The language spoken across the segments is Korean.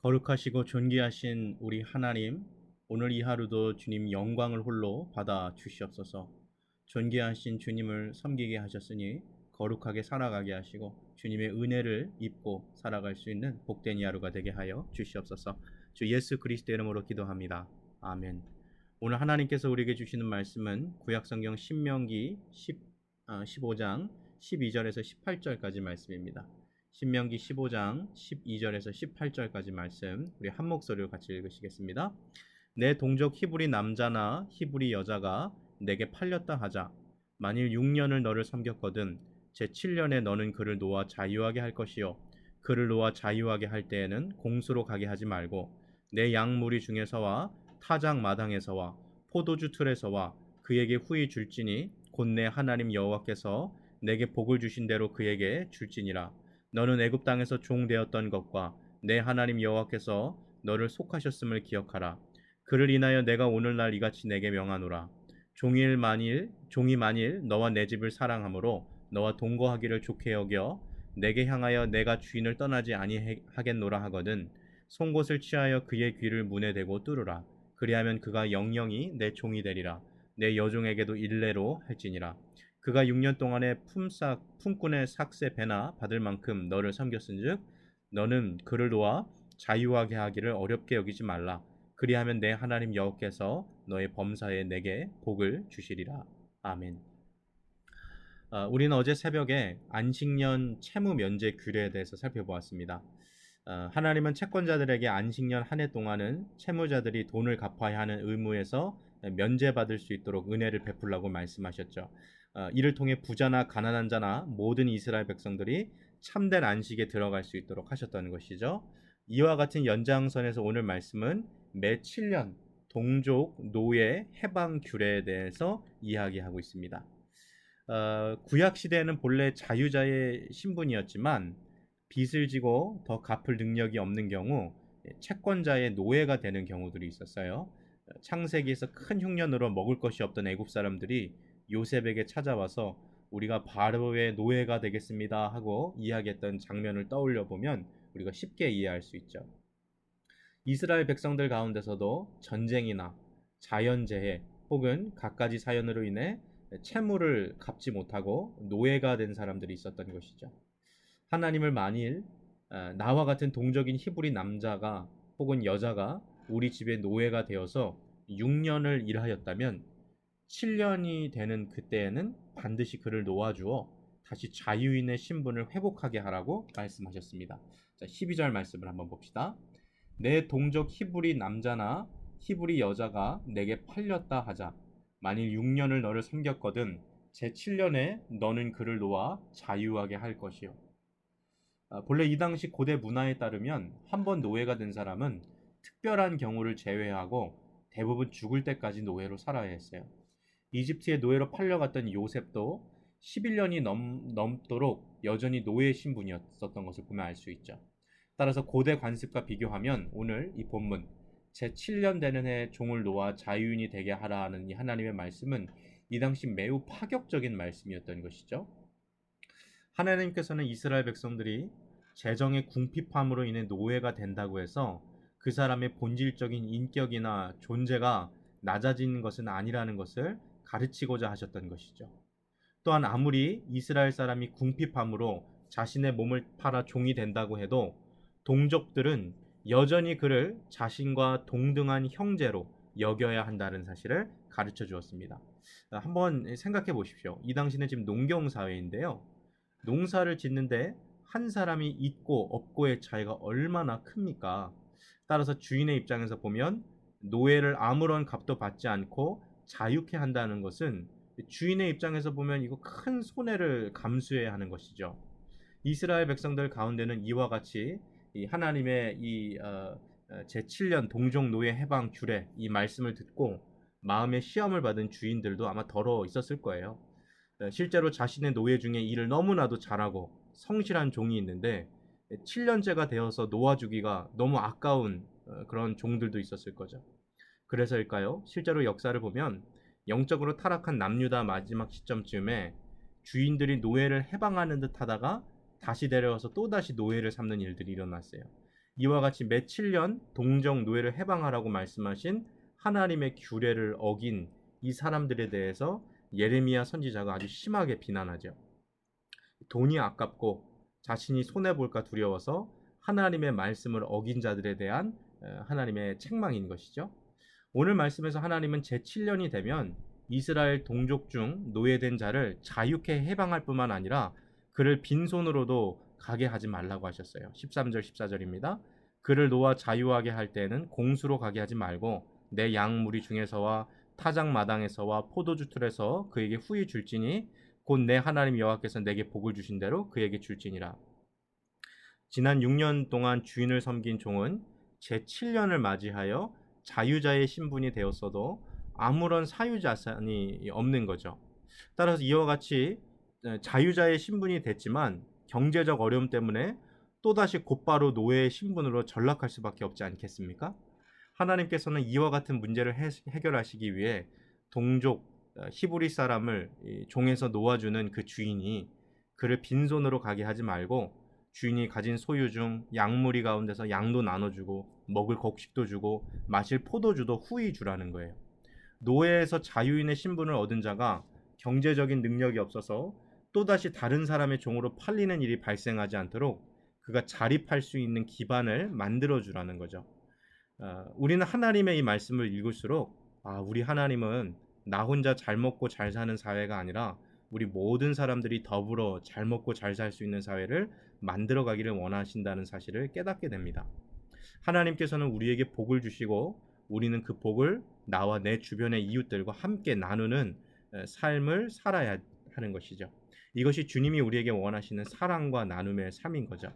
거룩하시고 존귀하신 우리 하나님, 오늘 이 하루도 주님 영광을 홀로 받아 주시옵소서. 존귀하신 주님을 섬기게 하셨으니 거룩하게 살아가게 하시고 주님의 은혜를 입고 살아갈 수 있는 복된 이 하루가 되게 하여 주시옵소서. 주 예수 그리스도 이름으로 기도합니다. 아멘. 오늘 하나님께서 우리에게 주시는 말씀은 구약성경 신명기 15장 12절에서 18절까지 말씀입니다. 신명기 15장 12절에서 18절까지 말씀 우리 한 목소리로 같이 읽으시겠습니다. 내 동족 히브리 남자나 히브리 여자가 내게 팔렸다 하자. 만일 6년을 너를 섬겼거든 제7년에 너는 그를 놓아 자유하게 할 것이요 그를 놓아 자유하게 할 때에는 공수로 가게 하지 말고 내 양무리 중에서와 타작 마당에서와 포도주 틀에서와 그에게 후히 줄지니 곧 내 하나님 여호와께서 내게 복을 주신 대로 그에게 줄지니라. 너는 애굽 땅에서 종 되었던 것과 내 하나님 여호와께서 너를 속하셨음을 기억하라. 그를 인하여 내가 오늘날 이같이 내게 명하노라. 종이 만일 너와 내 집을 사랑하므로 너와 동거하기를 좋게 여겨 내게 향하여 내가 주인을 떠나지 아니하겠노라 하거든 송곳을 취하여 그의 귀를 문에 대고 뚫으라. 그리하면 그가 영영이 내 종이 되리라. 내 여종에게도 일례로 할지니라. 그가 6년 동안에 품꾼의 삭세 배나 받을 만큼 너를 섬겼은즉 너는 그를 놓아 자유하게 하기를 어렵게 여기지 말라. 그리하면 내 하나님 여호와께서 너의 범사에 내게 복을 주시리라. 아멘. 우리는 어제 새벽에 안식년 채무 면제 규례에 대해서 살펴보았습니다. 하나님은 채권자들에게 안식년 한 해 동안은 채무자들이 돈을 갚아야 하는 의무에서 면제받을 수 있도록 은혜를 베풀라고 말씀하셨죠. 이를 통해 부자나 가난한 자나 모든 이스라엘 백성들이 참된 안식에 들어갈 수 있도록 하셨다는 것이죠. 이와 같은 연장선에서 오늘 말씀은 매 7년 동족 노예 해방 규례에 대해서 이야기하고 있습니다. 구약 시대에는 본래 자유자의 신분이었지만 빚을 지고 더 갚을 능력이 없는 경우 채권자의 노예가 되는 경우들이 있었어요. 창세기에서 큰 흉년으로 먹을 것이 없던 애굽 사람들이 요셉에게 찾아와서 우리가 바로의 노예가 되겠습니다 하고 이야기했던 장면을 떠올려 보면 우리가 쉽게 이해할 수 있죠. 이스라엘 백성들 가운데서도 전쟁이나 자연재해 혹은 갖가지 사연으로 인해 채무를 갚지 못하고 노예가 된 사람들이 있었던 것이죠. 하나님을 만일 나와 같은 동적인 히브리 남자가 혹은 여자가 우리 집의 노예가 되어서 6년을 일하였다면 7년이 되는 그때에는 반드시 그를 놓아주어 다시 자유인의 신분을 회복하게 하라고 말씀하셨습니다. 자, 12절 말씀을 한번 봅시다. 내 동족 히브리 남자나 히브리 여자가 내게 팔렸다 하자. 만일 6년을 너를 섬겼거든 제7년에 너는 그를 놓아 자유하게 할 것이요. 본래 이 당시 고대 문화에 따르면 한 번 노예가 된 사람은 특별한 경우를 제외하고 대부분 죽을 때까지 노예로 살아야 했어요. 이집트의 노예로 팔려갔던 요셉도 11년이 넘도록 여전히 노예 신분이었던 것을 보면 알 수 있죠. 따라서 고대 관습과 비교하면 오늘 이 본문 제7년 되는 해 종을 놓아 자유인이 되게 하라는 이 하나님의 말씀은 이 당시 매우 파격적인 말씀이었던 것이죠. 하나님께서는 이스라엘 백성들이 재정의 궁핍함으로 인해 노예가 된다고 해서 그 사람의 본질적인 인격이나 존재가 낮아지는 것은 아니라는 것을 가르치고자 하셨던 것이죠. 또한 아무리 이스라엘 사람이 궁핍함으로 자신의 몸을 팔아 종이 된다고 해도 동족들은 여전히 그를 자신과 동등한 형제로 여겨야 한다는 사실을 가르쳐 주었습니다. 한번 생각해 보십시오. 이 당시는 지금 농경사회인데요. 농사를 짓는데 한 사람이 있고 없고의 차이가 얼마나 큽니까? 따라서 주인의 입장에서 보면 노예를 아무런 값도 받지 않고 자유케 한다는 것은 주인의 입장에서 보면 이거 큰 손해를 감수해야 하는 것이죠. 이스라엘 백성들 가운데는 이와 같이 이 하나님의 이 제7년 동족 노예 해방 규례 이 말씀을 듣고 마음의 시험을 받은 주인들도 아마 덜어 있었을 거예요. 실제로 자신의 노예 중에 일을 너무나도 잘하고 성실한 종이 있는데 7년째가 되어서 놓아주기가 너무 아까운 그런 종들도 있었을 거죠. 그래서일까요? 실제로 역사를 보면 영적으로 타락한 남유다 마지막 시점쯤에 주인들이 노예를 해방하는 듯 하다가 다시 데려와서 또다시 노예를 삼는 일들이 일어났어요. 이와 같이 매 7년 동정 노예를 해방하라고 말씀하신 하나님의 규례를 어긴 이 사람들에 대해서 예레미야 선지자가 아주 심하게 비난하죠. 돈이 아깝고 자신이 손해볼까 두려워서 하나님의 말씀을 어긴 자들에 대한 하나님의 책망인 것이죠. 오늘 말씀에서 하나님은 제7년이 되면 이스라엘 동족 중 노예된 자를 자유케 해방할 뿐만 아니라 그를 빈손으로도 가게 하지 말라고 하셨어요. 13절 14절입니다. 그를 놓아 자유하게 할 때에는 공수로 가게 하지 말고 내 양무리 중에서와 타작 마당에서와 포도주 틀에서 그에게 후히 줄지니 곧 내 하나님 여호와께서 내게 복을 주신 대로 그에게 줄지니라. 지난 6년 동안 주인을 섬긴 종은 제7년을 맞이하여 자유자의 신분이 되었어도 아무런 사유자산이 없는 거죠. 따라서 이와 같이 자유자의 신분이 됐지만 경제적 어려움 때문에 또다시 곧바로 노예의 신분으로 전락할 수밖에 없지 않겠습니까? 하나님께서는 이와 같은 문제를 해결하시기 위해 동족 히브리 사람을 종에서 놓아주는 그 주인이 그를 빈손으로 가게 하지 말고 주인이 가진 소유 중 양무리 가운데서 양도 나눠주고 먹을 곡식도 주고 마실 포도주도 후히 주라는 거예요. 노예에서 자유인의 신분을 얻은 자가 경제적인 능력이 없어서 또다시 다른 사람의 종으로 팔리는 일이 발생하지 않도록 그가 자립할 수 있는 기반을 만들어주라는 거죠. 우리는 하나님의 이 말씀을 읽을수록 우리 하나님은 나 혼자 잘 먹고 잘 사는 사회가 아니라 우리 모든 사람들이 더불어 잘 먹고 잘 살 수 있는 사회를 만들어 가기를 원하신다는 사실을 깨닫게 됩니다. 하나님께서는 우리에게 복을 주시고 우리는 그 복을 나와 내 주변의 이웃들과 함께 나누는 삶을 살아야 하는 것이죠. 이것이 주님이 우리에게 원하시는 사랑과 나눔의 삶인 거죠.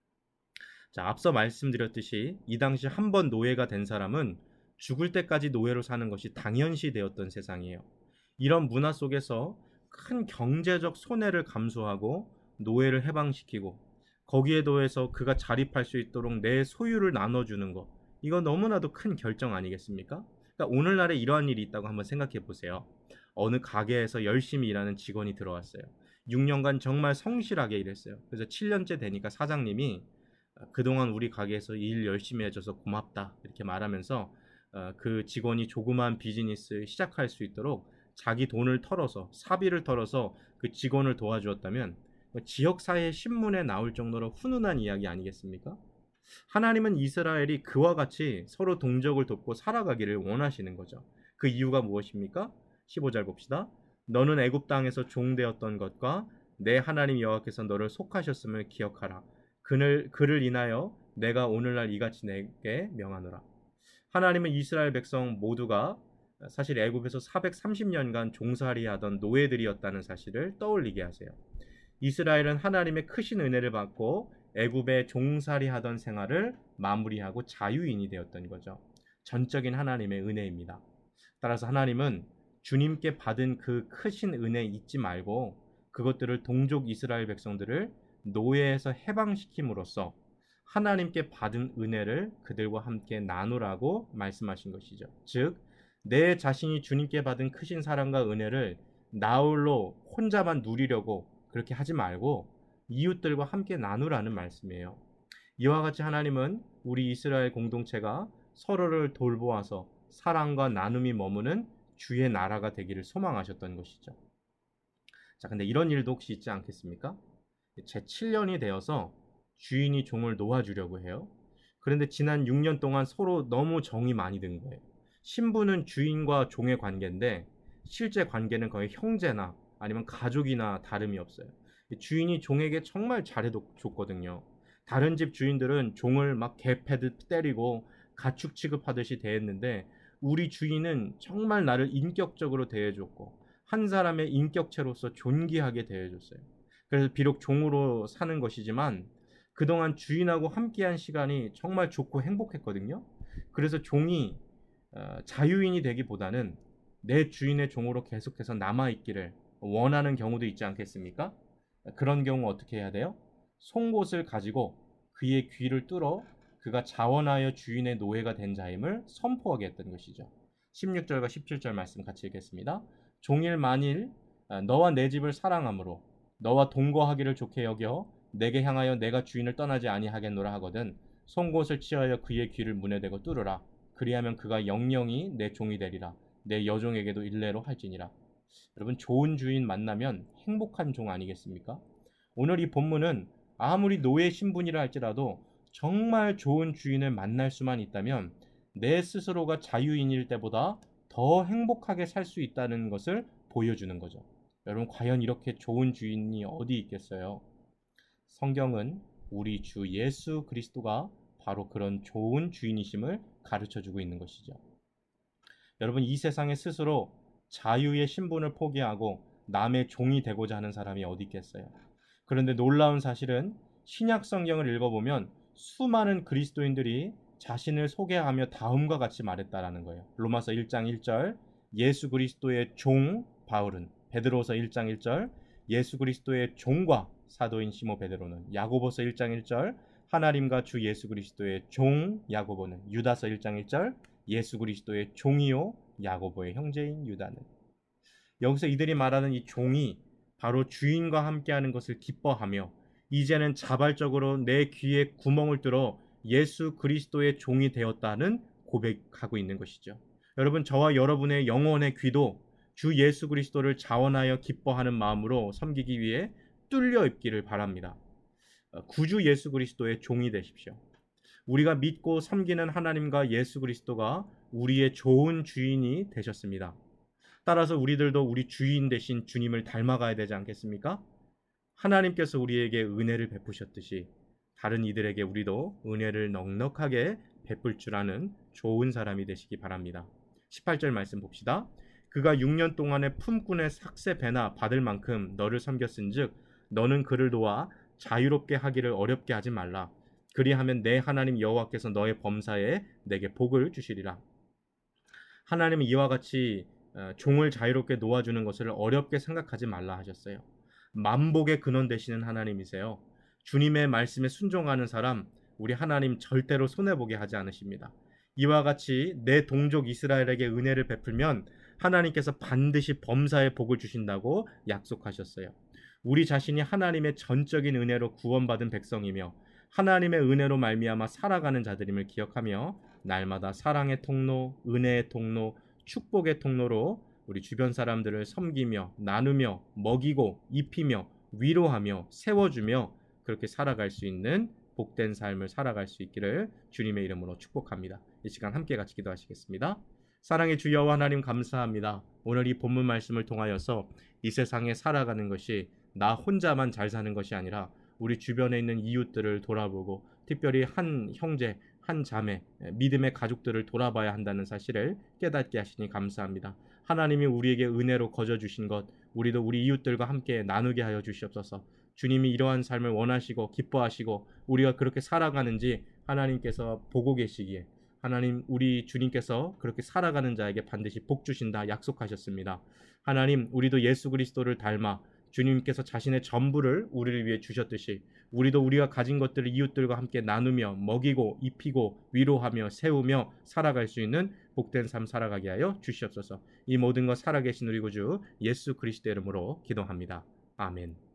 자, 앞서 말씀드렸듯이 이 당시 한 번 노예가 된 사람은 죽을 때까지 노예로 사는 것이 당연시 되었던 세상이에요. 이런 문화 속에서 큰 경제적 손해를 감수하고 노예를 해방시키고 거기에 더해서 그가 자립할 수 있도록 내 소유를 나눠주는 것, 이거 너무나도 큰 결정 아니겠습니까? 그러니까 오늘날에 이러한 일이 있다고 한번 생각해 보세요. 어느 가게에서 열심히 일하는 직원이 들어왔어요. 6년간 정말 성실하게 일했어요. 그래서 7년째 되니까 사장님이 그동안 우리 가게에서 일 열심히 해줘서 고맙다 이렇게 말하면서 그 직원이 조그만 비즈니스 시작할 수 있도록 자기 돈을 털어서 사비를 털어서 그 직원을 도와주었다면 지역사회 신문에 나올 정도로 훈훈한 이야기 아니겠습니까? 하나님은 이스라엘이 그와 같이 서로 동족을 돕고 살아가기를 원하시는 거죠. 그 이유가 무엇입니까? 15절 봅시다. 너는 애굽 땅에서 종되었던 것과 내 하나님 여호와께서 너를 속하셨음을 기억하라. 그를 인하여 내가 오늘날 이같이 내게 명하노라. 하나님은 이스라엘 백성 모두가 사실 애굽에서 430년간 종살이하던 노예들이었다는 사실을 떠올리게 하세요. 이스라엘은 하나님의 크신 은혜를 받고 애굽에 종살이하던 생활을 마무리하고 자유인이 되었던 거죠. 전적인 하나님의 은혜입니다. 따라서 하나님은 주님께 받은 그 크신 은혜 잊지 말고 그것들을 동족 이스라엘 백성들을 노예에서 해방시킴으로써 하나님께 받은 은혜를 그들과 함께 나누라고 말씀하신 것이죠. 즉, 내 자신이 주님께 받은 크신 사랑과 은혜를 나홀로 혼자만 누리려고 그렇게 하지 말고 이웃들과 함께 나누라는 말씀이에요. 이와 같이 하나님은 우리 이스라엘 공동체가 서로를 돌보아서 사랑과 나눔이 머무는 주의 나라가 되기를 소망하셨던 것이죠. 자, 근데 이런 일도 혹시 있지 않겠습니까? 제7년이 되어서 주인이 종을 놓아주려고 해요. 그런데 지난 6년 동안 서로 너무 정이 많이 든 거예요. 신분은 주인과 종의 관계인데 실제 관계는 거의 형제나 아니면 가족이나 다름이 없어요. 주인이 종에게 정말 잘해줬거든요. 다른 집 주인들은 종을 막 개패듯 때리고 가축 취급하듯이 대했는데 우리 주인은 정말 나를 인격적으로 대해줬고 한 사람의 인격체로서 존귀하게 대해줬어요. 그래서 비록 종으로 사는 것이지만 그동안 주인하고 함께한 시간이 정말 좋고 행복했거든요. 그래서 종이 자유인이 되기보다는 내 주인의 종으로 계속해서 남아있기를 원하는 경우도 있지 않겠습니까? 그런 경우 어떻게 해야 돼요? 송곳을 가지고 그의 귀를 뚫어 그가 자원하여 주인의 노예가 된 자임을 선포하게 했던 것이죠. 16절과 17절 말씀 같이 읽겠습니다. 종일 만일 너와 내 집을 사랑함으로 너와 동거하기를 좋게 여겨 내게 향하여 내가 주인을 떠나지 아니하겠노라 하거든 송곳을 취하여 그의 귀를 문에 대고 뚫으라. 그리하면 그가 영영이 내 종이 되리라. 내 여종에게도 일례로 할지니라. 여러분, 좋은 주인 만나면 행복한 종 아니겠습니까? 오늘 이 본문은 아무리 노예 신분이라 할지라도 정말 좋은 주인을 만날 수만 있다면 내 스스로가 자유인일 때보다 더 행복하게 살 수 있다는 것을 보여주는 거죠. 여러분, 과연 이렇게 좋은 주인이 어디 있겠어요? 성경은 우리 주 예수 그리스도가 바로 그런 좋은 주인이심을 가르쳐주고 있는 것이죠. 여러분, 이 세상에 스스로 자유의 신분을 포기하고 남의 종이 되고자 하는 사람이 어디 있겠어요? 그런데 놀라운 사실은 신약 성경을 읽어보면 수많은 그리스도인들이 자신을 소개하며 다음과 같이 말했다라는 거예요. 로마서 1장 1절 예수 그리스도의 종 바울은, 베드로서 1장 1절 예수 그리스도의 종과 사도인 시모 베드로는, 야고보서 1장 1절 하나님과 주 예수 그리스도의 종 야고보는, 유다서 1장 1절 예수 그리스도의 종이요 야고보의 형제인 유다는. 여기서 이들이 말하는 이 종이 바로 주인과 함께하는 것을 기뻐하며 이제는 자발적으로 내 귀에 구멍을 뚫어 예수 그리스도의 종이 되었다는 고백하고 있는 것이죠. 여러분, 저와 여러분의 영혼의 귀도 주 예수 그리스도를 자원하여 기뻐하는 마음으로 섬기기 위해 뚫려 있기를 바랍니다. 구주 예수 그리스도의 종이 되십시오. 우리가 믿고 섬기는 하나님과 예수 그리스도가 우리의 좋은 주인이 되셨습니다. 따라서 우리들도 우리 주인 되신 주님을 닮아가야 되지 않겠습니까? 하나님께서 우리에게 은혜를 베푸셨듯이 다른 이들에게 우리도 은혜를 넉넉하게 베풀 줄 아는 좋은 사람이 되시기 바랍니다. 18절 말씀 봅시다. 그가 6년 동안에 품꾼의 삭새 배나 받을 만큼 너를 섬겼은즉 너는 그를 도와 자유롭게 하기를 어렵게 하지 말라. 그리하면 내 하나님 여호와께서 너의 범사에 내게 복을 주시리라. 하나님은 이와 같이 종을 자유롭게 놓아주는 것을 어렵게 생각하지 말라 하셨어요. 만복의 근원 되시는 하나님이세요. 주님의 말씀에 순종하는 사람, 우리 하나님 절대로 손해보게 하지 않으십니다. 이와 같이 내 동족 이스라엘에게 은혜를 베풀면 하나님께서 반드시 범사에 복을 주신다고 약속하셨어요. 우리 자신이 하나님의 전적인 은혜로 구원받은 백성이며 하나님의 은혜로 말미암아 살아가는 자들임을 기억하며 날마다 사랑의 통로, 은혜의 통로, 축복의 통로로 우리 주변 사람들을 섬기며 나누며 먹이고 입히며 위로하며 세워주며 그렇게 살아갈 수 있는 복된 삶을 살아갈 수 있기를 주님의 이름으로 축복합니다. 이 시간 함께 같이 기도하시겠습니다. 사랑의 주 여호와 하나님, 감사합니다. 오늘 이 본문 말씀을 통하여서 이 세상에 살아가는 것이 나 혼자만 잘 사는 것이 아니라 우리 주변에 있는 이웃들을 돌아보고 특별히 한 형제, 한 자매, 믿음의 가족들을 돌아봐야 한다는 사실을 깨닫게 하시니 감사합니다. 하나님이 우리에게 은혜로 거저 주신 것, 우리도 우리 이웃들과 함께 나누게 하여 주시옵소서. 주님이 이러한 삶을 원하시고 기뻐하시고 우리가 그렇게 살아가는지 하나님께서 보고 계시기에 하나님, 우리 주님께서 그렇게 살아가는 자에게 반드시 복 주신다 약속하셨습니다. 하나님, 우리도 예수 그리스도를 닮아 주님께서 자신의 전부를 우리를 위해 주셨듯이 우리도 우리가 가진 것들을 이웃들과 함께 나누며 먹이고 입히고 위로하며 세우며 살아갈 수 있는 복된 삶 살아가게 하여 주시옵소서. 이 모든 것 살아계신 우리 구주 예수 그리스도의 이름으로 기도합니다. 아멘.